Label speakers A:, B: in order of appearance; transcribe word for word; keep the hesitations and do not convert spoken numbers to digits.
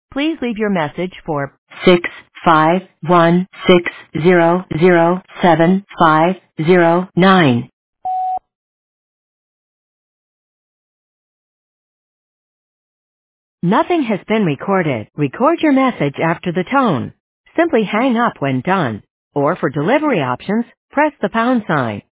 A: Please leave your message for six five one six zero zero seven five zero nine. Nothing has been recorded. Record your message after the tone. Simply hang up when done. Or for delivery options, press the pound sign.